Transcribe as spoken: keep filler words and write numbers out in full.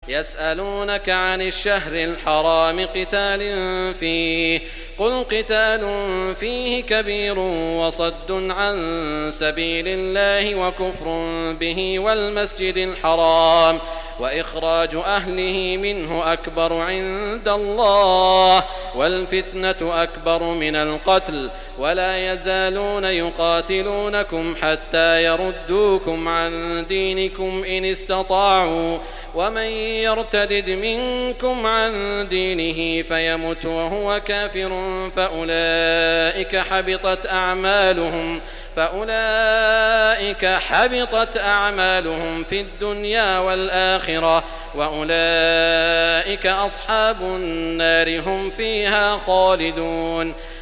يسألونك عن الشهر الحرام قتال فيه قل قتال فيه كبير وصد عن سبيل الله وكفر به والمسجد الحرام وإخراج أهله منه أكبر عند الله والفتنة أكبر من القتل ولا يزالون يقاتلونكم حتى يردوكم عن دينكم إن استطاعوا ومن يرتدد منكم عن دينه فيمت وهو كافر فأولئك حبطت أعمالهم فأولئك حبطت أعمالهم في الدنيا والآخرة وأولئك أصحاب النار هم فيها خالدون